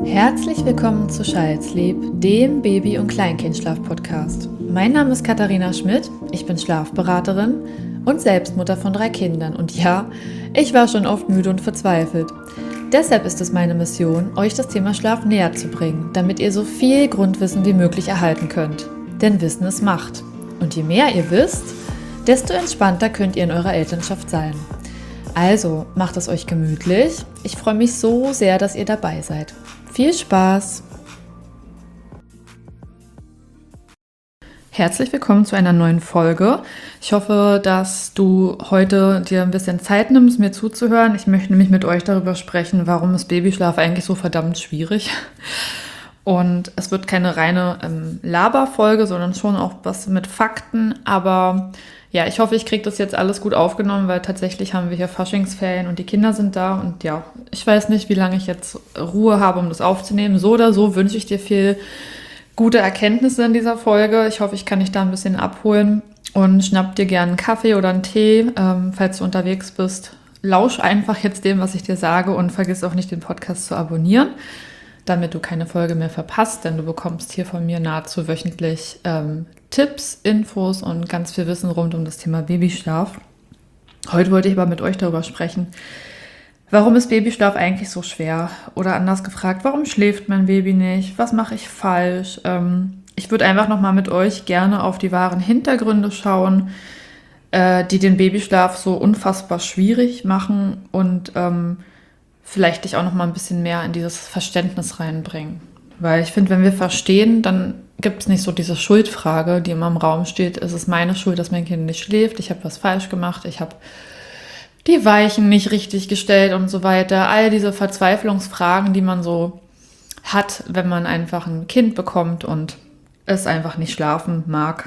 Herzlich willkommen zu Scheidsleb, dem Baby- und Kleinkindschlaf-Podcast. Mein Name ist Katharina Schmidt, ich bin Schlafberaterin und Selbstmutter von 3 Kindern. Und ja, ich war schon oft müde und verzweifelt. Deshalb ist es meine Mission, euch das Thema Schlaf näher zu bringen, damit ihr so viel Grundwissen wie möglich erhalten könnt. Denn Wissen ist Macht. Und je mehr ihr wisst, desto entspannter könnt ihr in eurer Elternschaft sein. Also macht es euch gemütlich. Ich freue mich so sehr, dass ihr dabei seid. Viel Spaß! Herzlich willkommen zu einer neuen Folge. Ich hoffe, dass du heute dir ein bisschen Zeit nimmst, mir zuzuhören. Ich möchte nämlich mit euch darüber sprechen, warum ist Babyschlaf eigentlich so verdammt schwierig. Und es wird keine reine Laberfolge, sondern schon auch was mit Fakten. Aber ja, ich hoffe, ich kriege das jetzt alles gut aufgenommen, weil tatsächlich haben wir hier Faschingsferien und die Kinder sind da. Und ja, ich weiß nicht, wie lange ich jetzt Ruhe habe, um das aufzunehmen. So oder so wünsche ich dir viel gute Erkenntnisse in dieser Folge. Ich hoffe, ich kann dich da ein bisschen abholen und schnapp dir gerne einen Kaffee oder einen Tee, falls du unterwegs bist. Lausch einfach jetzt dem, was ich dir sage und vergiss auch nicht, den Podcast zu abonnieren, damit du keine Folge mehr verpasst, denn du bekommst hier von mir nahezu wöchentlich Tipps, Infos und ganz viel Wissen rund um das Thema Babyschlaf. Heute wollte ich aber mit euch darüber sprechen, warum ist Babyschlaf eigentlich so schwer? Oder anders gefragt, warum schläft mein Baby nicht? Was mache ich falsch? Ich würde einfach nochmal mit euch gerne auf die wahren Hintergründe schauen, die den Babyschlaf so unfassbar schwierig machen und vielleicht dich auch noch mal ein bisschen mehr in dieses Verständnis reinbringen. Weil ich finde, wenn wir verstehen, dann gibt es nicht so diese Schuldfrage, die immer im Raum steht. Ist es meine Schuld, dass mein Kind nicht schläft? Ich habe was falsch gemacht. Ich habe die Weichen nicht richtig gestellt und so weiter. All diese Verzweiflungsfragen, die man so hat, wenn man einfach ein Kind bekommt und es einfach nicht schlafen mag.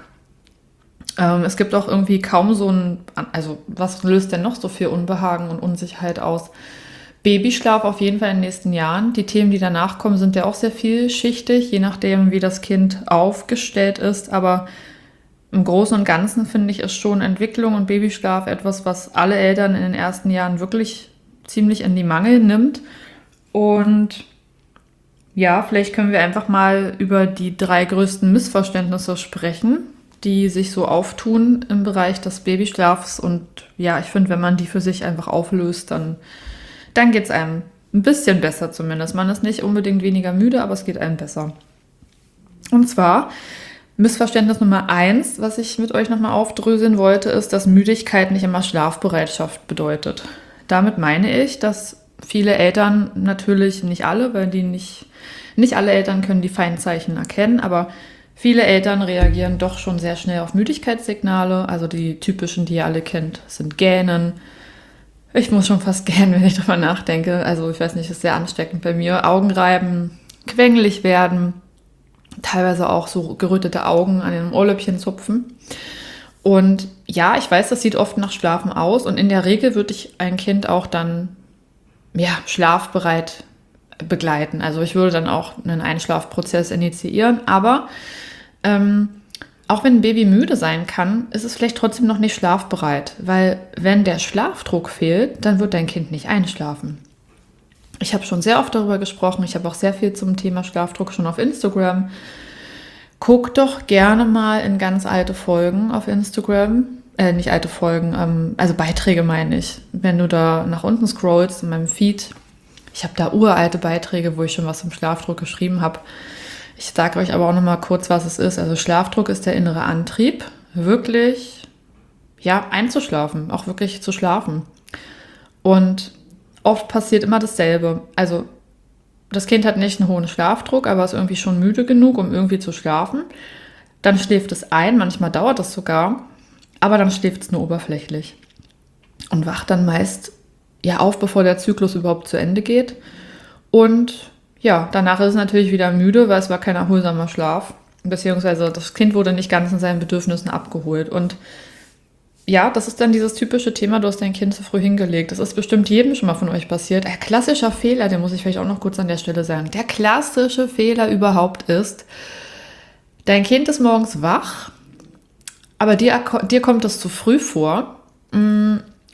Es gibt auch irgendwie kaum so also was löst denn noch so viel Unbehagen und Unsicherheit aus? Babyschlaf auf jeden Fall in den nächsten Jahren. Die Themen, die danach kommen, sind ja auch sehr vielschichtig, je nachdem, wie das Kind aufgestellt ist. Aber im Großen und Ganzen finde ich, ist schon Entwicklung und Babyschlaf etwas, was alle Eltern in den ersten Jahren wirklich ziemlich in die Mangel nimmt. Und ja, vielleicht können wir einfach mal über die 3 größten Missverständnisse sprechen, die sich so auftun im Bereich des Babyschlafs. Und ja, ich finde, wenn man die für sich einfach auflöst, dann geht es einem ein bisschen besser zumindest. Man ist nicht unbedingt weniger müde, aber es geht einem besser. Und zwar Missverständnis Nummer 1, was ich mit euch nochmal aufdröseln wollte, ist, dass Müdigkeit nicht immer Schlafbereitschaft bedeutet. Damit meine ich, dass viele Eltern, natürlich nicht alle, weil nicht alle Eltern können die feinen Zeichen erkennen, aber viele Eltern reagieren doch schon sehr schnell auf Müdigkeitssignale. Also die typischen, die ihr alle kennt, sind Gähnen. Ich muss schon fast gähnen, wenn ich darüber nachdenke. Also ich weiß nicht, ist sehr ansteckend bei mir. Augenreiben, quengelig werden, teilweise auch so gerötete Augen an den Ohrläppchen zupfen. Und ja, ich weiß, das sieht oft nach Schlafen aus. Und in der Regel würde ich ein Kind auch dann schlafbereit begleiten. Also ich würde dann auch einen Einschlafprozess initiieren. Aber auch wenn ein Baby müde sein kann, ist es vielleicht trotzdem noch nicht schlafbereit, weil wenn der Schlafdruck fehlt, dann wird dein Kind nicht einschlafen. Ich habe schon sehr oft darüber gesprochen, ich habe auch sehr viel zum Thema Schlafdruck schon auf Instagram. Guck doch gerne mal in ganz alte Folgen auf Instagram, nicht alte Folgen, also Beiträge meine ich. Wenn du da nach unten scrollst in meinem Feed, ich habe da uralte Beiträge, wo ich schon was zum Schlafdruck geschrieben habe. Ich sage euch aber auch noch mal kurz, was es ist. Also Schlafdruck ist der innere Antrieb, wirklich einzuschlafen, auch wirklich zu schlafen. Und oft passiert immer dasselbe. Also das Kind hat nicht einen hohen Schlafdruck, aber ist irgendwie schon müde genug, um irgendwie zu schlafen. Dann schläft es ein, manchmal dauert das sogar, aber dann schläft es nur oberflächlich. Und wacht dann meist auf, bevor der Zyklus überhaupt zu Ende geht. Und ja, danach ist es natürlich wieder müde, weil es war kein erholsamer Schlaf. Beziehungsweise das Kind wurde nicht ganz in seinen Bedürfnissen abgeholt. Und ja, das ist dann dieses typische Thema, du hast dein Kind zu früh hingelegt. Das ist bestimmt jedem schon mal von euch passiert. Ein klassischer Fehler, den muss ich vielleicht auch noch kurz an der Stelle sagen. Der klassische Fehler überhaupt ist, dein Kind ist morgens wach, aber dir kommt es zu früh vor. Und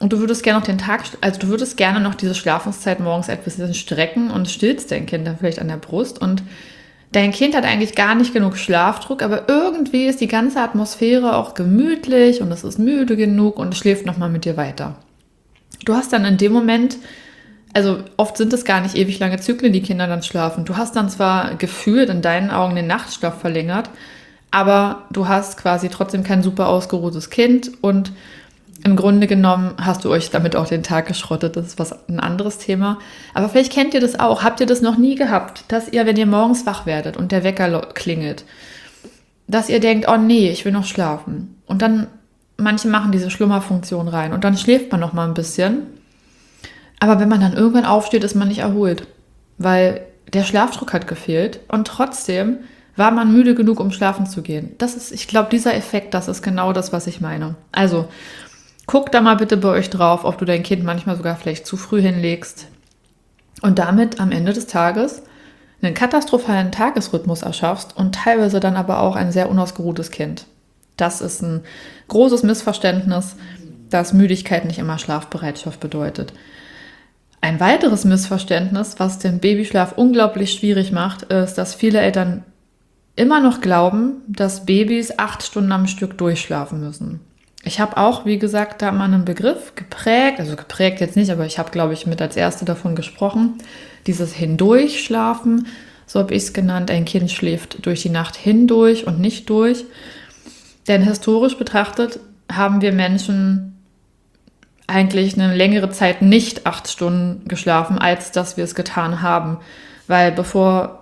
und du würdest gerne noch du würdest gerne noch diese Schlafenszeit morgens etwas strecken und stillst dein Kind dann vielleicht an der Brust und dein Kind hat eigentlich gar nicht genug Schlafdruck, aber irgendwie ist die ganze Atmosphäre auch gemütlich und es ist müde genug und es schläft nochmal mit dir weiter. Du hast dann in dem Moment, also oft sind es gar nicht ewig lange Zyklen, die Kinder dann schlafen. Du hast dann zwar gefühlt in deinen Augen den Nachtschlaf verlängert, aber du hast quasi trotzdem kein super ausgeruhtes Kind und im Grunde genommen hast du euch damit auch den Tag geschrottet. Das ist ein anderes Thema. Aber vielleicht kennt ihr das auch. Habt ihr das noch nie gehabt, dass ihr, wenn ihr morgens wach werdet und der Wecker klingelt, dass ihr denkt, oh nee, ich will noch schlafen. Und dann, manche machen diese Schlummerfunktion rein und dann schläft man noch mal ein bisschen. Aber wenn man dann irgendwann aufsteht, ist man nicht erholt, weil der Schlafdruck hat gefehlt und trotzdem war man müde genug, um schlafen zu gehen. Ich glaube, dieser Effekt, das ist genau das, was ich meine. Also, guck da mal bitte bei euch drauf, ob du dein Kind manchmal sogar vielleicht zu früh hinlegst und damit am Ende des Tages einen katastrophalen Tagesrhythmus erschaffst und teilweise dann aber auch ein sehr unausgeruhtes Kind. Das ist ein großes Missverständnis, dass Müdigkeit nicht immer Schlafbereitschaft bedeutet. Ein weiteres Missverständnis, was den Babyschlaf unglaublich schwierig macht, ist, dass viele Eltern immer noch glauben, dass Babys 8 Stunden am Stück durchschlafen müssen. Ich habe auch, wie gesagt, da mal einen Begriff geprägt, also geprägt jetzt nicht, aber ich habe, glaube ich, mit als Erste davon gesprochen, dieses Hindurchschlafen, so habe ich es genannt, ein Kind schläft durch die Nacht hindurch und nicht durch. Denn historisch betrachtet haben wir Menschen eigentlich eine längere Zeit nicht 8 Stunden geschlafen, als dass wir es getan haben, weil vor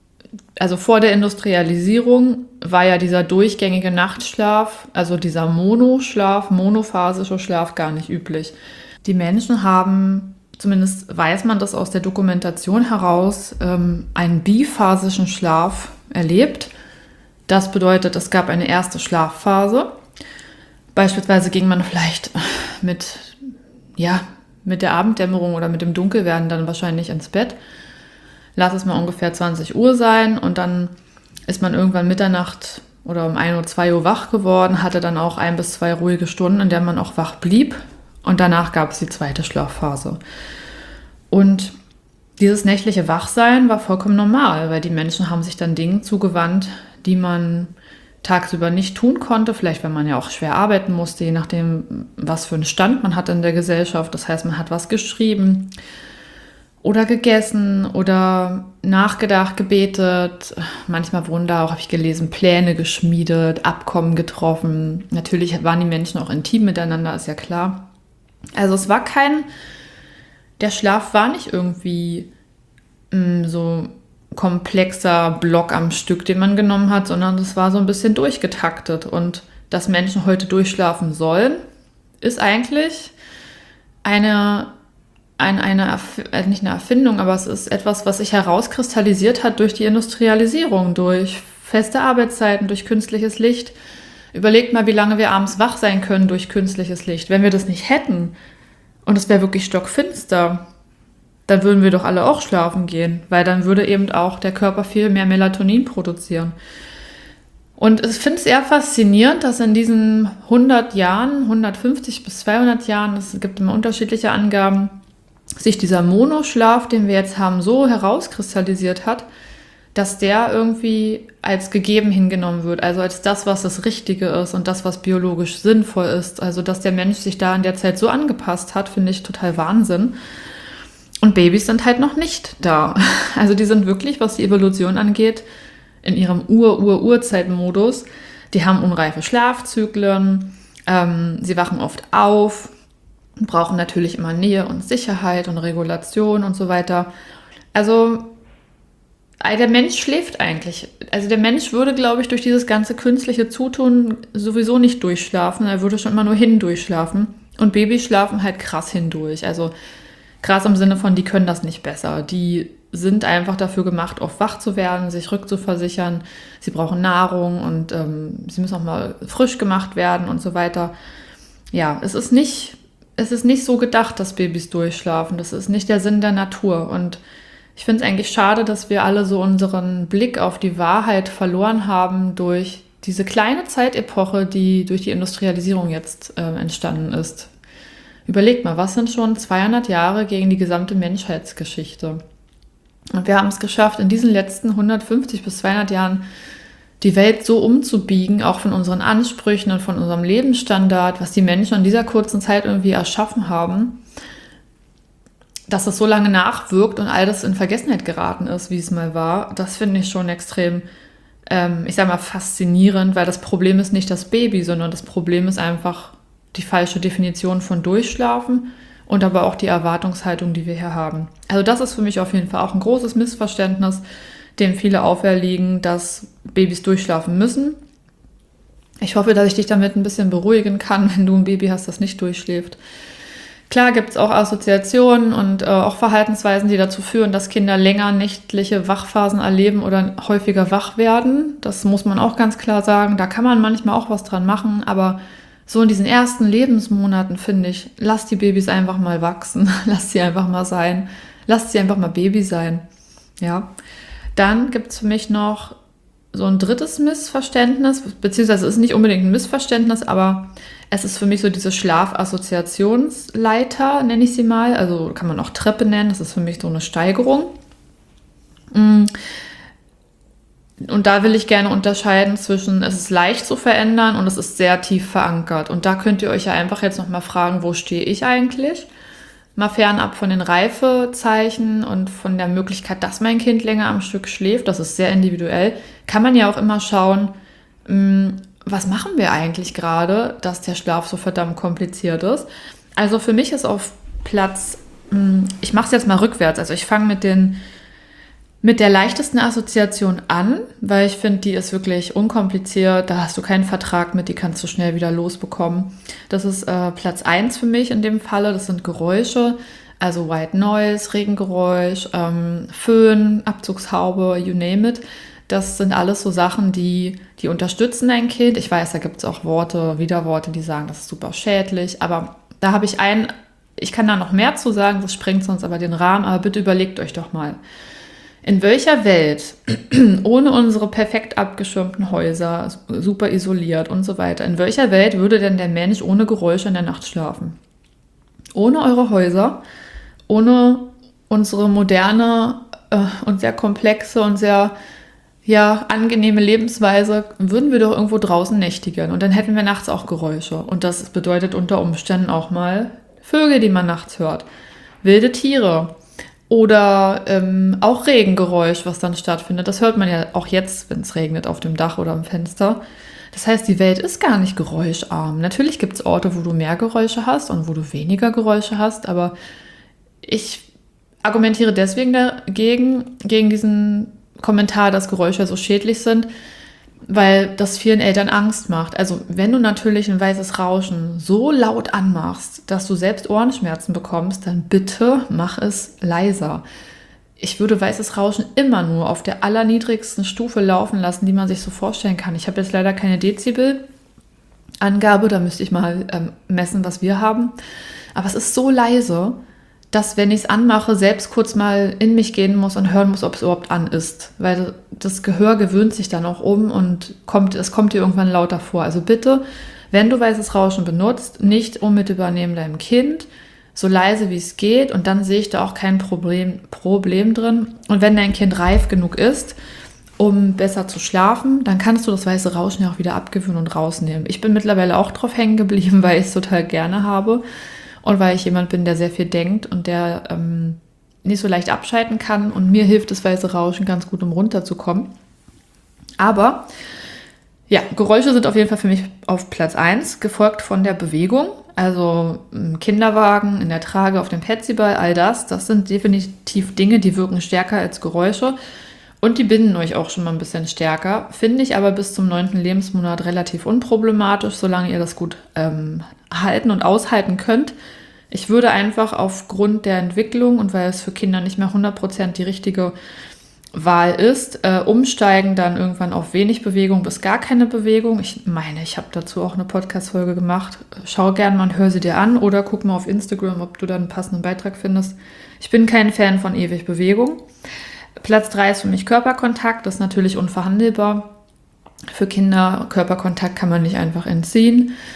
der Industrialisierung war ja dieser durchgängige Nachtschlaf, also dieser monophasische Schlaf gar nicht üblich. Die Menschen haben, zumindest weiß man das aus der Dokumentation heraus, einen biphasischen Schlaf erlebt. Das bedeutet, es gab eine erste Schlafphase. Beispielsweise ging man vielleicht mit der Abenddämmerung oder mit dem Dunkelwerden dann wahrscheinlich ins Bett. Lass es mal ungefähr 20 Uhr sein und dann ist man irgendwann Mitternacht oder um 1 Uhr, 2 Uhr wach geworden, hatte dann auch 1 bis 2 ruhige Stunden, in der man auch wach blieb und danach gab es die zweite Schlafphase. Und dieses nächtliche Wachsein war vollkommen normal, weil die Menschen haben sich dann Dingen zugewandt, die man tagsüber nicht tun konnte, vielleicht wenn man ja auch schwer arbeiten musste, je nachdem, was für einen Stand man hat in der Gesellschaft. Das heißt, man hat was geschrieben oder gegessen oder nachgedacht, gebetet. Manchmal wurden da auch, habe ich gelesen, Pläne geschmiedet, Abkommen getroffen. Natürlich waren die Menschen auch intim miteinander, ist ja klar. Also der Schlaf war nicht irgendwie so komplexer Block am Stück, den man genommen hat, sondern es war so ein bisschen durchgetaktet. Und dass Menschen heute durchschlafen sollen, ist eigentlich nicht eine Erfindung, aber es ist etwas, was sich herauskristallisiert hat durch die Industrialisierung, durch feste Arbeitszeiten, durch künstliches Licht. Überlegt mal, wie lange wir abends wach sein können durch künstliches Licht. Wenn wir das nicht hätten und es wäre wirklich stockfinster, dann würden wir doch alle auch schlafen gehen, weil dann würde eben auch der Körper viel mehr Melatonin produzieren. Und ich finde es eher faszinierend, dass in diesen 100 Jahren, 150 bis 200 Jahren, es gibt immer unterschiedliche Angaben, sich dieser Monoschlaf, den wir jetzt haben, so herauskristallisiert hat, dass der irgendwie als gegeben hingenommen wird, also als das, was das Richtige ist und das, was biologisch sinnvoll ist. Also dass der Mensch sich da in der Zeit so angepasst hat, finde ich total Wahnsinn. Und Babys sind halt noch nicht da. Also die sind wirklich, was die Evolution angeht, in ihrem Urzeitmodus. Die haben unreife Schlafzyklen, sie wachen oft auf, brauchen natürlich immer Nähe und Sicherheit und Regulation und so weiter. Also der Mensch schläft eigentlich. Also der Mensch würde, glaube ich, durch dieses ganze künstliche Zutun sowieso nicht durchschlafen. Er würde schon immer nur hindurchschlafen. Und Babys schlafen halt krass hindurch. Also krass im Sinne von, die können das nicht besser. Die sind einfach dafür gemacht, oft wach zu werden, sich rückzuversichern. Sie brauchen Nahrung und sie müssen auch mal frisch gemacht werden und so weiter. Ja, es ist nicht so gedacht, dass Babys durchschlafen. Das ist nicht der Sinn der Natur. Und ich finde es eigentlich schade, dass wir alle so unseren Blick auf die Wahrheit verloren haben durch diese kleine Zeitepoche, die durch die Industrialisierung jetzt entstanden ist. Überlegt mal, was sind schon 200 Jahre gegen die gesamte Menschheitsgeschichte? Und wir haben es geschafft, in diesen letzten 150 bis 200 Jahren die Welt so umzubiegen, auch von unseren Ansprüchen und von unserem Lebensstandard, was die Menschen in dieser kurzen Zeit irgendwie erschaffen haben, dass es so lange nachwirkt und all das in Vergessenheit geraten ist, wie es mal war. Das finde ich schon extrem, ich sag mal, faszinierend, weil das Problem ist nicht das Baby, sondern das Problem ist einfach die falsche Definition von Durchschlafen und aber auch die Erwartungshaltung, die wir hier haben. Also das ist für mich auf jeden Fall auch ein großes Missverständnis, dem viele auferlegen, dass Babys durchschlafen müssen. Ich hoffe, dass ich dich damit ein bisschen beruhigen kann, wenn du ein Baby hast, das nicht durchschläft. Klar gibt es auch Assoziationen und auch Verhaltensweisen, die dazu führen, dass Kinder länger nächtliche Wachphasen erleben oder häufiger wach werden. Das muss man auch ganz klar sagen. Da kann man manchmal auch was dran machen, aber so in diesen ersten Lebensmonaten, finde ich, lass die Babys einfach mal wachsen, lass sie einfach mal sein, lass sie einfach mal Baby sein. Ja. Dann gibt es für mich noch so ein drittes Missverständnis, beziehungsweise es ist nicht unbedingt ein Missverständnis, aber es ist für mich so diese Schlafassoziationsleiter, nenne ich sie mal. Also kann man auch Treppe nennen, das ist für mich so eine Steigerung. Und da will ich gerne unterscheiden zwischen, es ist leicht zu verändern und es ist sehr tief verankert. Und da könnt ihr euch ja einfach jetzt nochmal fragen, wo stehe ich eigentlich? Mal fernab von den Reifezeichen und von der Möglichkeit, dass mein Kind länger am Stück schläft, das ist sehr individuell, kann man ja auch immer schauen, was machen wir eigentlich gerade, dass der Schlaf so verdammt kompliziert ist. Also für mich ist auf Platz, ich mache es jetzt mal rückwärts, also ich fange mit der leichtesten Assoziation an, weil ich finde, die ist wirklich unkompliziert, da hast du keinen Vertrag mit, die kannst du schnell wieder losbekommen. Das ist Platz 1 für mich in dem Falle, das sind Geräusche, also White Noise, Regengeräusch, Föhn, Abzugshaube, you name it. Das sind alles so Sachen, die unterstützen dein Kind. Ich weiß, da gibt es auch Widerworte, die sagen, das ist super schädlich, aber da habe ich ich kann da noch mehr zu sagen, das sprengt sonst aber den Rahmen, aber bitte überlegt euch doch mal. In welcher Welt, ohne unsere perfekt abgeschirmten Häuser, super isoliert und so weiter, in welcher Welt würde denn der Mensch ohne Geräusche in der Nacht schlafen? Ohne eure Häuser, ohne unsere moderne und sehr komplexe und sehr angenehme Lebensweise, würden wir doch irgendwo draußen nächtigen. Und dann hätten wir nachts auch Geräusche. Und das bedeutet unter Umständen auch mal Vögel, die man nachts hört, wilde Tiere. Oder auch Regengeräusch, was dann stattfindet. Das hört man ja auch jetzt, wenn es regnet, auf dem Dach oder am Fenster. Das heißt, die Welt ist gar nicht geräuscharm. Natürlich gibt es Orte, wo du mehr Geräusche hast und wo du weniger Geräusche hast. Aber ich argumentiere deswegen gegen diesen Kommentar, dass Geräusche so schädlich sind, weil das vielen Eltern Angst macht. Also wenn du natürlich ein weißes Rauschen so laut anmachst, dass du selbst Ohrenschmerzen bekommst, dann bitte mach es leiser. Ich würde weißes Rauschen immer nur auf der allerniedrigsten Stufe laufen lassen, die man sich so vorstellen kann. Ich habe jetzt leider keine Dezibel-Angabe, da müsste ich mal messen, was wir haben. Aber es ist so leise, dass, wenn ich es anmache, selbst kurz mal in mich gehen muss und hören muss, ob es überhaupt an ist. Weil das Gehör gewöhnt sich dann auch um und es kommt dir irgendwann lauter vor. Also bitte, wenn du weißes Rauschen benutzt, nicht unmittelbar neben deinem Kind, so leise wie es geht, und dann sehe ich da auch kein Problem drin. Und wenn dein Kind reif genug ist, um besser zu schlafen, dann kannst du das weiße Rauschen ja auch wieder abgewöhnen und rausnehmen. Ich bin mittlerweile auch drauf hängen geblieben, weil ich es total gerne habe. Und weil ich jemand bin, der sehr viel denkt und der nicht so leicht abschalten kann. Und mir hilft das weiße Rauschen ganz gut, um runterzukommen. Aber ja, Geräusche sind auf jeden Fall für mich auf Platz 1, gefolgt von der Bewegung. Also im Kinderwagen, in der Trage, auf dem Petsyball, all das. Das sind definitiv Dinge, die wirken stärker als Geräusche. Und die binden euch auch schon mal ein bisschen stärker. Finde ich aber bis zum 9. Lebensmonat relativ unproblematisch, solange ihr das gut halten und aushalten könnt. Ich würde einfach aufgrund der Entwicklung und weil es für Kinder nicht mehr 100% die richtige Wahl ist, umsteigen dann irgendwann auf wenig Bewegung bis gar keine Bewegung. Ich meine, ich habe dazu auch eine Podcast-Folge gemacht. Schau gerne mal und hör sie dir an oder guck mal auf Instagram, ob du da einen passenden Beitrag findest. Ich bin kein Fan von ewig Bewegung. Platz 3 ist für mich Körperkontakt. Das ist natürlich unverhandelbar. Für Kinder, Körperkontakt kann man nicht einfach entziehen.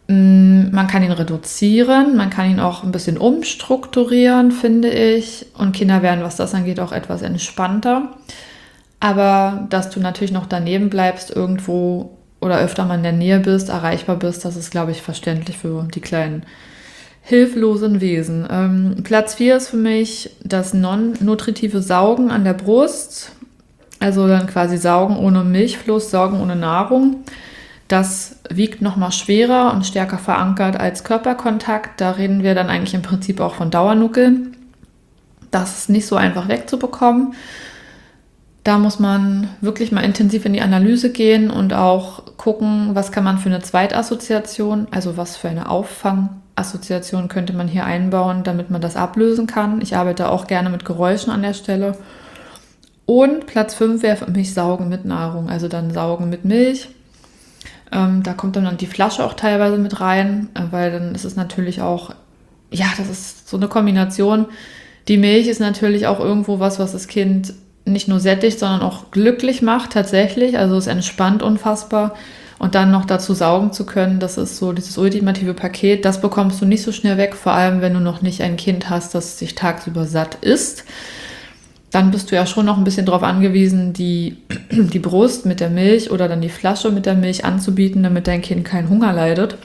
Man kann ihn reduzieren, man kann ihn auch ein bisschen umstrukturieren, finde ich. Und Kinder werden, was das angeht, auch etwas entspannter. Aber dass du natürlich noch daneben bleibst irgendwo oder öfter mal in der Nähe bist, erreichbar bist, das ist, glaube ich, verständlich für die kleinen hilflosen Wesen. Platz 4 ist für mich das non-nutritive Saugen an der Brust. Also dann quasi Saugen ohne Milchfluss, Saugen ohne Nahrung. Das wiegt nochmal schwerer und stärker verankert als Körperkontakt. Da reden wir dann eigentlich im Prinzip auch von Dauernuckeln. Das ist nicht so einfach wegzubekommen. Da muss man wirklich mal intensiv in die Analyse gehen und auch gucken, was kann man für eine Zweitassoziation, also was für eine Auffangassoziation könnte man hier einbauen, damit man das ablösen kann. Ich arbeite auch gerne mit Geräuschen an der Stelle. Und Platz 5 wäre für mich Saugen mit Nahrung, also dann Saugen mit Milch. Da kommt dann die Flasche auch teilweise mit rein, weil dann ist es natürlich auch, ja, das ist so eine Kombination. Die Milch ist natürlich auch irgendwo was das Kind nicht nur sättigt, sondern auch glücklich macht tatsächlich. Also es entspannt unfassbar. Und dann noch dazu saugen zu können, das ist so dieses ultimative Paket. Das bekommst du nicht so schnell weg, vor allem wenn du noch nicht ein Kind hast, das sich tagsüber satt isst. Dann bist du ja schon noch ein bisschen darauf angewiesen, die Brust mit der Milch oder dann die Flasche mit der Milch anzubieten, damit dein Kind keinen Hunger leidet.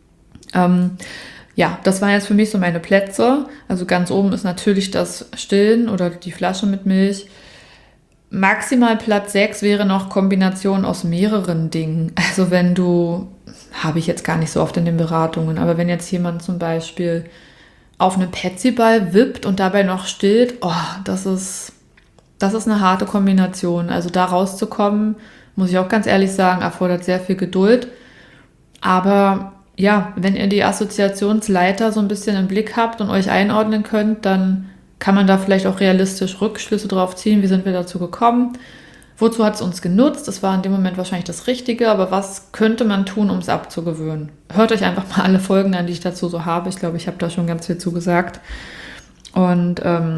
Ja, das waren jetzt für mich so meine Plätze. Also ganz oben ist natürlich das Stillen oder die Flasche mit Milch. Maximal Platz 6 wäre noch Kombination aus mehreren Dingen. Also wenn du, habe ich jetzt gar nicht so oft in den Beratungen, aber wenn jetzt jemand zum Beispiel auf einem Petsyball wippt und dabei noch stillt, oh, das ist eine harte Kombination. Also da rauszukommen, muss ich auch ganz ehrlich sagen, erfordert sehr viel Geduld. Aber ja, wenn ihr die Assoziationsleiter so ein bisschen im Blick habt und euch einordnen könnt, dann kann man da vielleicht auch realistisch Rückschlüsse drauf ziehen. Wie sind wir dazu gekommen? Wozu hat es uns genutzt? Das war in dem Moment wahrscheinlich das Richtige, aber was könnte man tun, um es abzugewöhnen? Hört euch einfach mal alle Folgen an, die ich dazu so habe. Ich glaube, ich habe da schon ganz viel zugesagt. Und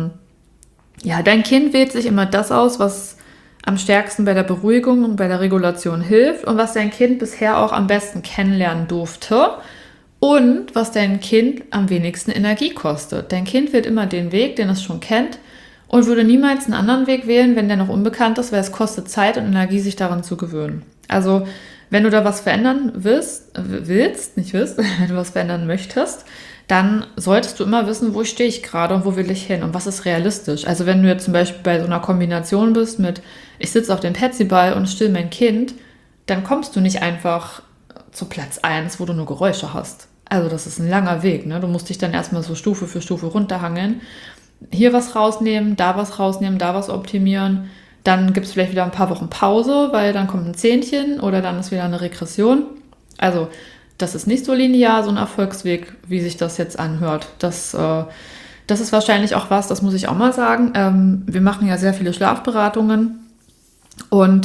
ja, dein Kind wählt sich immer das aus, was am stärksten bei der Beruhigung und bei der Regulation hilft und was dein Kind bisher auch am besten kennenlernen durfte und was dein Kind am wenigsten Energie kostet. Dein Kind wählt immer den Weg, den es schon kennt und würde niemals einen anderen Weg wählen, wenn der noch unbekannt ist, weil es kostet Zeit und Energie, sich daran zu gewöhnen. Also wenn du da was verändern wenn du was verändern möchtest, dann solltest du immer wissen, wo stehe ich gerade und wo will ich hin und was ist realistisch. Also wenn du jetzt zum Beispiel bei so einer Kombination bist mit, ich sitze auf dem Petsyball und still mein Kind, dann kommst du nicht einfach zu Platz 1, wo du nur Geräusche hast. Also das ist ein langer Weg, ne? Du musst dich dann erstmal so Stufe für Stufe runterhangeln. Hier was rausnehmen, da was optimieren. Dann gibt es vielleicht wieder ein paar Wochen Pause, weil dann kommt ein Zähnchen oder dann ist wieder eine Regression. Also das ist nicht so linear, so ein Erfolgsweg, wie sich das jetzt anhört. Das ist wahrscheinlich auch was, das muss ich auch mal sagen. Wir machen ja sehr viele Schlafberatungen und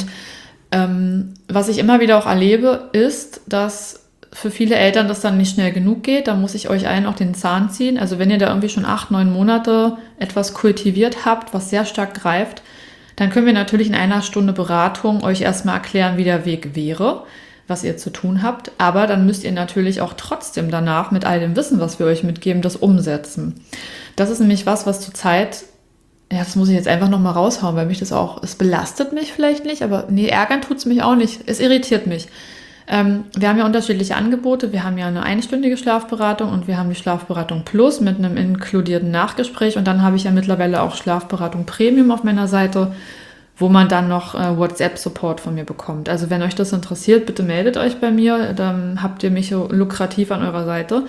was ich immer wieder auch erlebe, ist, dass für viele Eltern das dann nicht schnell genug geht. Da muss ich euch allen auch den Zahn ziehen. Also wenn ihr da irgendwie schon 8, 9 Monate etwas kultiviert habt, was sehr stark greift, dann können wir natürlich in einer Stunde Beratung euch erstmal erklären, wie der Weg wäre, was ihr zu tun habt. Aber dann müsst ihr natürlich auch trotzdem danach mit all dem Wissen, was wir euch mitgeben, das umsetzen. Das ist nämlich was zurzeit, ja, das muss ich jetzt einfach nochmal raushauen, weil mich das auch, es belastet mich vielleicht nicht, aber nee, ärgern tut es mich auch nicht. Es irritiert mich. Wir haben ja unterschiedliche Angebote. Wir haben ja eine einstündige Schlafberatung und wir haben die Schlafberatung Plus mit einem inkludierten Nachgespräch. Und dann habe ich ja mittlerweile auch Schlafberatung Premium auf meiner Seite, wo man dann noch WhatsApp-Support von mir bekommt. Also wenn euch das interessiert, bitte meldet euch bei mir. Dann habt ihr mich so lukrativ an eurer Seite.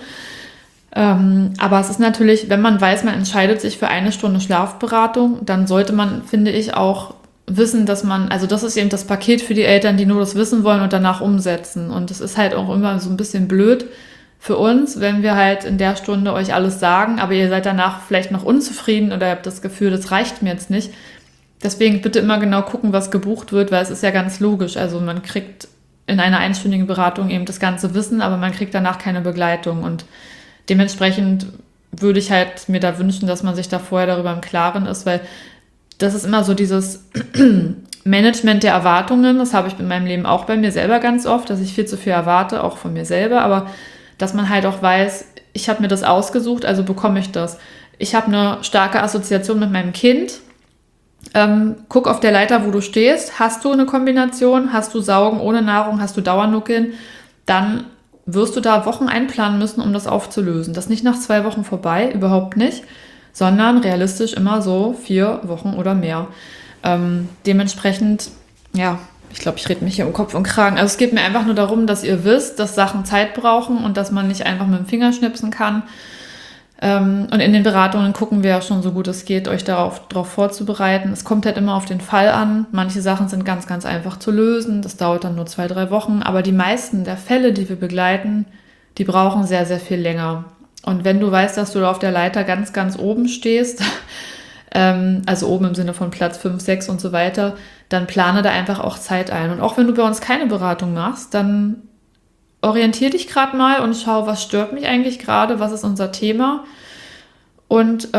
Aber es ist natürlich, wenn man weiß, man entscheidet sich für eine Stunde Schlafberatung, dann sollte man, finde ich, auch wissen, dass man, also das ist eben das Paket für die Eltern, die nur das wissen wollen und danach umsetzen. Und es ist halt auch immer so ein bisschen blöd für uns, wenn wir halt in der Stunde euch alles sagen, aber ihr seid danach vielleicht noch unzufrieden oder ihr habt das Gefühl, das reicht mir jetzt nicht. Deswegen bitte immer genau gucken, was gebucht wird, weil es ist ja ganz logisch. Also man kriegt in einer einstündigen Beratung eben das ganze Wissen, aber man kriegt danach keine Begleitung. Und dementsprechend würde ich halt mir da wünschen, dass man sich da vorher darüber im Klaren ist, weil das ist immer so dieses Management der Erwartungen. Das habe ich in meinem Leben auch bei mir selber ganz oft, dass ich viel zu viel erwarte, auch von mir selber. Aber dass man halt auch weiß, ich habe mir das ausgesucht, also bekomme ich das. Ich habe eine starke Assoziation mit meinem Kind. Guck auf der Leiter, wo du stehst. Hast du eine Kombination? Hast du Saugen ohne Nahrung? Hast du Dauernuckeln? Dann wirst du da Wochen einplanen müssen, um das aufzulösen. Das ist nicht nach 2 Wochen vorbei, überhaupt nicht, sondern realistisch immer so 4 Wochen oder mehr. Dementsprechend, ja, ich glaube, ich rede mich hier um Kopf und Kragen. Also es geht mir einfach nur darum, dass ihr wisst, dass Sachen Zeit brauchen und dass man nicht einfach mit dem Finger schnipsen kann. Und in den Beratungen gucken wir ja schon, so gut es geht, euch darauf vorzubereiten. Es kommt halt immer auf den Fall an. Manche Sachen sind ganz, ganz einfach zu lösen. Das dauert dann nur 2, 3 Wochen. Aber die meisten der Fälle, die wir begleiten, die brauchen sehr, sehr viel länger. Und wenn du weißt, dass du da auf der Leiter ganz, ganz oben stehst, also oben im Sinne von Platz 5, 6 und so weiter, dann plane da einfach auch Zeit ein. Und auch wenn du bei uns keine Beratung machst, dann orientier dich gerade mal und schau, was stört mich eigentlich gerade, was ist unser Thema und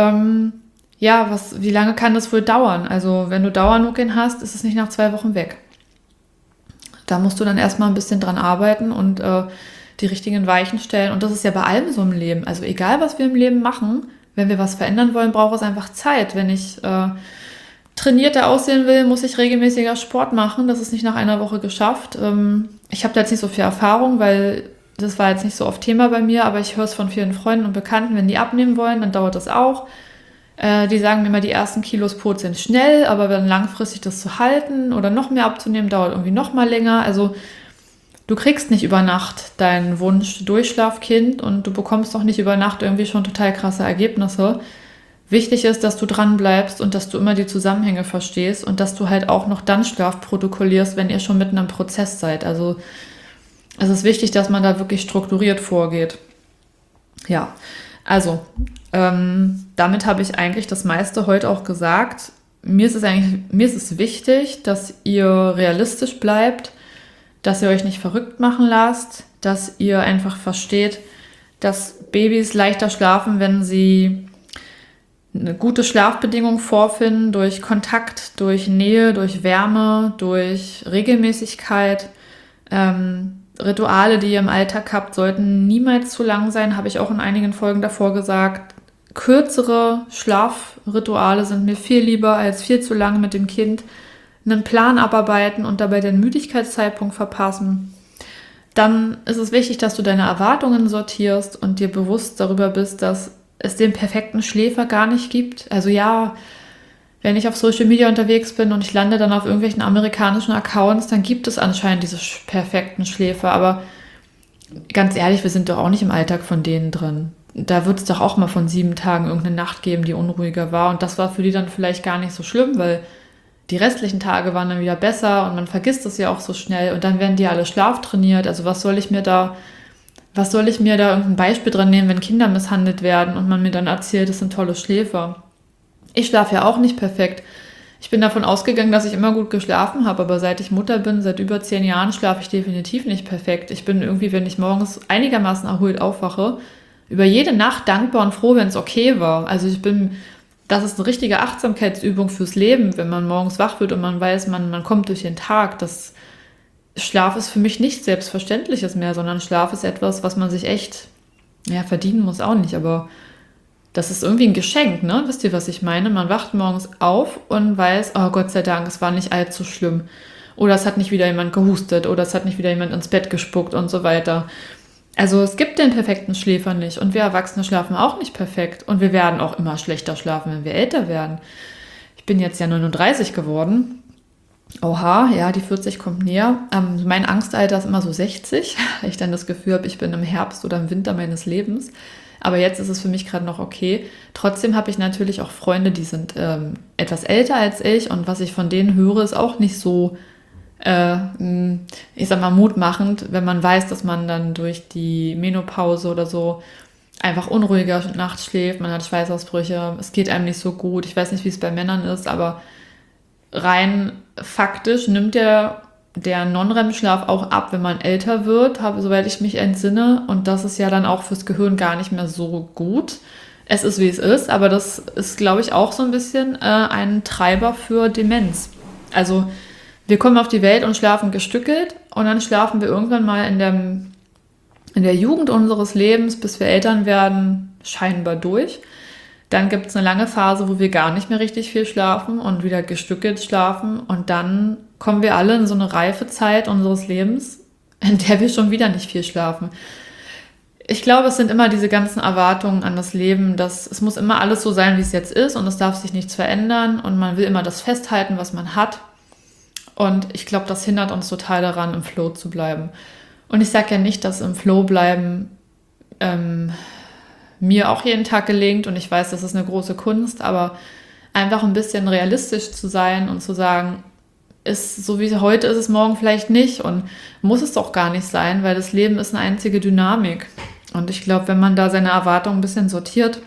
wie lange kann das wohl dauern? Also wenn du Dauernuckeln hast, ist es nicht nach 2 Wochen weg. Da musst du dann erstmal ein bisschen dran arbeiten und die richtigen Weichen stellen. Und das ist ja bei allem so im Leben. Also egal, was wir im Leben machen, wenn wir was verändern wollen, braucht es einfach Zeit. Wenn ich trainierter aussehen will, muss ich regelmäßiger Sport machen. Das ist nicht nach einer Woche geschafft. Ich habe da jetzt nicht so viel Erfahrung, weil das war jetzt nicht so oft Thema bei mir, aber ich höre es von vielen Freunden und Bekannten, wenn die abnehmen wollen, dann dauert das auch. Die sagen mir immer, die ersten Kilos purzeln schnell, aber dann langfristig das zu halten oder noch mehr abzunehmen, dauert irgendwie noch mal länger. Also du kriegst nicht über Nacht deinen Wunsch Durchschlafkind und du bekommst auch nicht über Nacht irgendwie schon total krasse Ergebnisse. Wichtig ist, dass du dran bleibst und dass du immer die Zusammenhänge verstehst und dass du halt auch noch dann Schlaf protokollierst, wenn ihr schon mitten im Prozess seid. Also es ist wichtig, dass man da wirklich strukturiert vorgeht. Ja, also damit habe ich eigentlich das meiste heute auch gesagt. Mir ist es wichtig, dass ihr realistisch bleibt, dass ihr euch nicht verrückt machen lasst, dass ihr einfach versteht, dass Babys leichter schlafen, wenn sie eine gute Schlafbedingung vorfinden, durch Kontakt, durch Nähe, durch Wärme, durch Regelmäßigkeit. Rituale, die ihr im Alltag habt, sollten niemals zu lang sein, habe ich auch in einigen Folgen davor gesagt. Kürzere Schlafrituale sind mir viel lieber als viel zu lange mit dem Kind einen Plan abarbeiten und dabei den Müdigkeitszeitpunkt verpassen. Dann ist es wichtig, dass du deine Erwartungen sortierst und dir bewusst darüber bist, dass es den perfekten Schläfer gar nicht gibt. Also ja, wenn ich auf Social Media unterwegs bin und ich lande dann auf irgendwelchen amerikanischen Accounts, dann gibt es anscheinend diese perfekten Schläfer. Aber ganz ehrlich, wir sind doch auch nicht im Alltag von denen drin. Da wird es doch auch mal von 7 Tagen irgendeine Nacht geben, die unruhiger war. Und das war für die dann vielleicht gar nicht so schlimm, weil die restlichen Tage waren dann wieder besser und man vergisst es ja auch so schnell. Und dann werden die alle schlaftrainiert. Also was soll ich mir da irgendein Beispiel dran nehmen, wenn Kinder misshandelt werden und man mir dann erzählt, das sind tolle Schläfer. Ich schlafe ja auch nicht perfekt. Ich bin davon ausgegangen, dass ich immer gut geschlafen habe, aber seit ich Mutter bin, seit über 10 Jahren, schlafe ich definitiv nicht perfekt. Ich bin irgendwie, wenn ich morgens einigermaßen erholt aufwache, über jede Nacht dankbar und froh, wenn es okay war. Also das ist eine richtige Achtsamkeitsübung fürs Leben, wenn man morgens wach wird und man weiß, man kommt durch den Tag. Schlaf ist für mich nichts Selbstverständliches mehr, sondern Schlaf ist etwas, was man sich echt, verdienen muss auch nicht, aber das ist irgendwie ein Geschenk, ne? Wisst ihr, was ich meine? Man wacht morgens auf und weiß, oh Gott sei Dank, es war nicht allzu schlimm. Oder es hat nicht wieder jemand gehustet oder es hat nicht wieder jemand ins Bett gespuckt und so weiter. Also es gibt den perfekten Schläfer nicht und wir Erwachsene schlafen auch nicht perfekt und wir werden auch immer schlechter schlafen, wenn wir älter werden. Ich bin jetzt ja 39 geworden. Oha, ja, die 40 kommt näher. Mein Angstalter ist immer so 60, weil ich dann das Gefühl habe, ich bin im Herbst oder im Winter meines Lebens. Aber jetzt ist es für mich gerade noch okay. Trotzdem habe ich natürlich auch Freunde, die sind etwas älter als ich und was ich von denen höre, ist auch nicht so, ich sag mal, mutmachend, wenn man weiß, dass man dann durch die Menopause oder so einfach unruhiger nachts schläft, man hat Schweißausbrüche, es geht einem nicht so gut. Ich weiß nicht, wie es bei Männern ist, aber rein faktisch nimmt der Non-REM-Schlaf auch ab, wenn man älter wird, soweit ich mich entsinne. Und das ist ja dann auch fürs Gehirn gar nicht mehr so gut. Es ist, wie es ist, aber das ist, glaube ich, auch so ein bisschen ein Treiber für Demenz. Also wir kommen auf die Welt und schlafen gestückelt und dann schlafen wir irgendwann mal in der Jugend unseres Lebens, bis wir Eltern werden, scheinbar durch. Dann gibt es eine lange Phase, wo wir gar nicht mehr richtig viel schlafen und wieder gestückelt schlafen. Und dann kommen wir alle in so eine reife Zeit unseres Lebens, in der wir schon wieder nicht viel schlafen. Ich glaube, es sind immer diese ganzen Erwartungen an das Leben, dass es muss immer alles so sein, wie es jetzt ist und es darf sich nichts verändern und man will immer das festhalten, was man hat. Und ich glaube, das hindert uns total daran, im Flow zu bleiben. Und ich sage ja nicht, dass im Flow bleiben mir auch jeden Tag gelingt und ich weiß, das ist eine große Kunst, aber einfach ein bisschen realistisch zu sein und zu sagen, ist so wie heute ist es morgen vielleicht nicht und muss es doch gar nicht sein, weil das Leben ist eine einzige Dynamik. Und ich glaube, wenn man da seine Erwartungen ein bisschen sortiert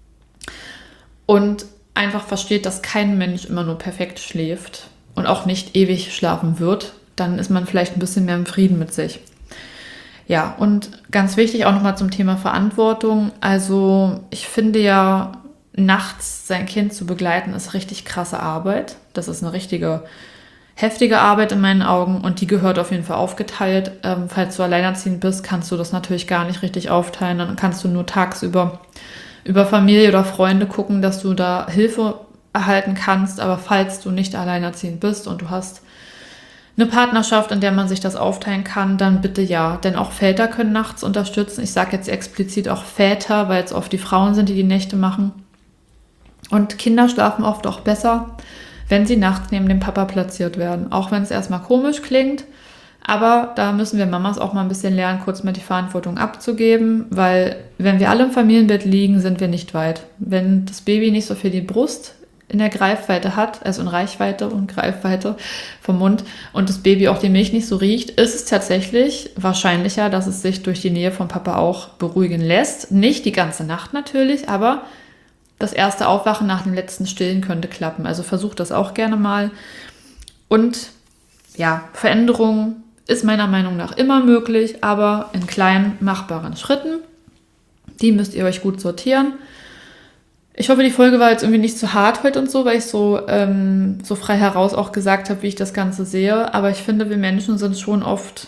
und einfach versteht, dass kein Mensch immer nur perfekt schläft und auch nicht ewig schlafen wird, dann ist man vielleicht ein bisschen mehr im Frieden mit sich. Ja, und ganz wichtig auch nochmal zum Thema Verantwortung. Also ich finde ja, nachts sein Kind zu begleiten, ist richtig krasse Arbeit. Das ist eine richtige heftige Arbeit in meinen Augen und die gehört auf jeden Fall aufgeteilt. Falls du alleinerziehend bist, kannst du das natürlich gar nicht richtig aufteilen. Dann kannst du nur tagsüber über Familie oder Freunde gucken, dass du da Hilfe erhalten kannst. Aber falls du nicht alleinerziehend bist und du hast eine Partnerschaft, in der man sich das aufteilen kann, dann bitte ja. Denn auch Väter können nachts unterstützen. Ich sage jetzt explizit auch Väter, weil es oft die Frauen sind, die die Nächte machen. Und Kinder schlafen oft auch besser, wenn sie nachts neben dem Papa platziert werden. Auch wenn es erstmal komisch klingt. Aber da müssen wir Mamas auch mal ein bisschen lernen, kurz mal die Verantwortung abzugeben. Weil wenn wir alle im Familienbett liegen, sind wir nicht weit. Wenn das Baby nicht so viel die Brust in der Greifweite hat, also in Reichweite und Greifweite vom Mund und das Baby auch die Milch nicht so riecht, ist es tatsächlich wahrscheinlicher, dass es sich durch die Nähe vom Papa auch beruhigen lässt. Nicht die ganze Nacht natürlich, aber das erste Aufwachen nach dem letzten Stillen könnte klappen. Also versucht das auch gerne mal. Und ja, Veränderung ist meiner Meinung nach immer möglich, aber in kleinen, machbaren Schritten. Die müsst ihr euch gut sortieren. Ich hoffe, die Folge war jetzt irgendwie nicht zu hart heute und so, weil ich so frei heraus auch gesagt habe, wie ich das Ganze sehe. Aber ich finde, wir Menschen sind schon oft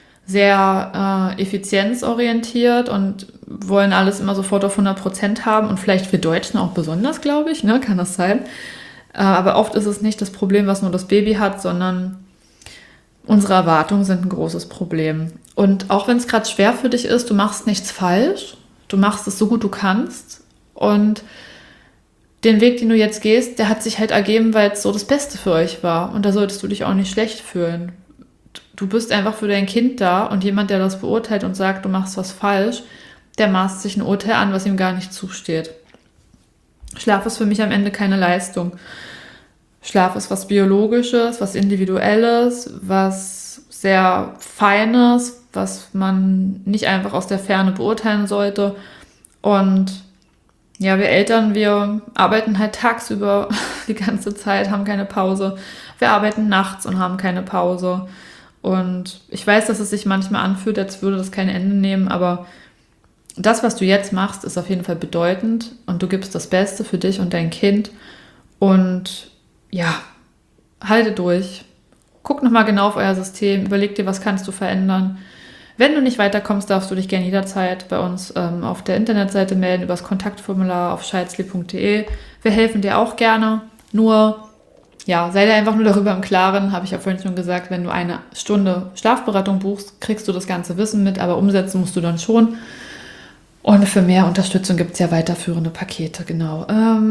sehr effizienzorientiert und wollen alles immer sofort auf 100% haben. Und vielleicht wir Deutschen auch besonders, glaube ich, ne? Kann das sein. Aber oft ist es nicht das Problem, was nur das Baby hat, sondern unsere Erwartungen sind ein großes Problem. Und auch wenn es gerade schwer für dich ist, du machst nichts falsch. Du machst es so gut du kannst. Und den Weg, den du jetzt gehst, der hat sich halt ergeben, weil es so das Beste für euch war. Und da solltest du dich auch nicht schlecht fühlen. Du bist einfach für dein Kind da und jemand, der das beurteilt und sagt, du machst was falsch, der maßt sich ein Urteil an, was ihm gar nicht zusteht. Schlaf ist für mich am Ende keine Leistung. Schlaf ist was Biologisches, was Individuelles, was sehr Feines, was man nicht einfach aus der Ferne beurteilen sollte. Und ja, wir Eltern, wir arbeiten halt tagsüber die ganze Zeit, haben keine Pause. Wir arbeiten nachts und haben keine Pause. Und ich weiß, dass es sich manchmal anfühlt, als würde das kein Ende nehmen, aber das, was du jetzt machst, ist auf jeden Fall bedeutend und du gibst das Beste für dich und dein Kind. Und ja, halte durch. Guck nochmal genau auf euer System, überleg dir, was kannst du verändern. Wenn du nicht weiterkommst, darfst du dich gerne jederzeit bei uns auf der Internetseite melden, über das Kontaktformular auf scheidsley.de. Wir helfen dir auch gerne. Nur, ja, sei dir einfach nur darüber im Klaren, habe ich ja vorhin schon gesagt, wenn du eine Stunde Schlafberatung buchst, kriegst du das ganze Wissen mit, aber umsetzen musst du dann schon. Und für mehr Unterstützung gibt es ja weiterführende Pakete, genau.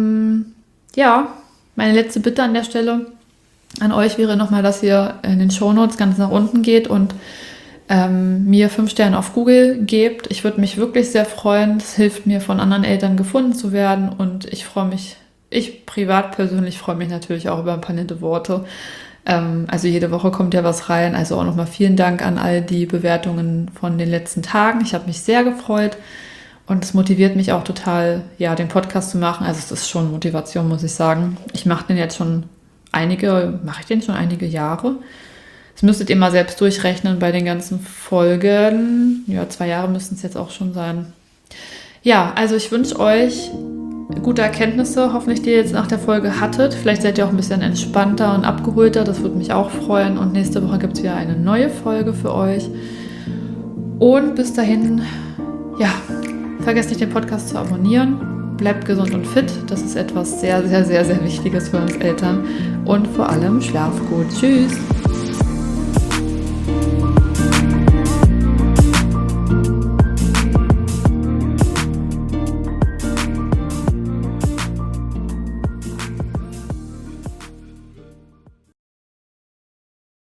Ja, meine letzte Bitte an der Stelle an euch wäre nochmal, dass ihr in den Shownotes ganz nach unten geht und mir 5 Sterne auf Google gebt. Ich würde mich wirklich sehr freuen. Es hilft mir, von anderen Eltern gefunden zu werden und ich freue mich, ich privat persönlich freue mich natürlich auch über ein paar nette Worte. Also jede Woche kommt ja was rein. Also auch nochmal vielen Dank an all die Bewertungen von den letzten Tagen. Ich habe mich sehr gefreut und es motiviert mich auch total, ja, den Podcast zu machen. Also es ist schon Motivation, muss ich sagen. Ich mache den schon einige Jahre. Das müsstet ihr mal selbst durchrechnen bei den ganzen Folgen. Ja, 2 Jahre müssten es jetzt auch schon sein. Ja, also ich wünsche euch gute Erkenntnisse, hoffentlich die ihr jetzt nach der Folge hattet. Vielleicht seid ihr auch ein bisschen entspannter und abgeholter, das würde mich auch freuen. Und nächste Woche gibt es wieder eine neue Folge für euch. Und bis dahin, ja, vergesst nicht, den Podcast zu abonnieren. Bleibt gesund und fit. Das ist etwas sehr, sehr, sehr, sehr Wichtiges für uns Eltern. Und vor allem schlaf gut. Tschüss.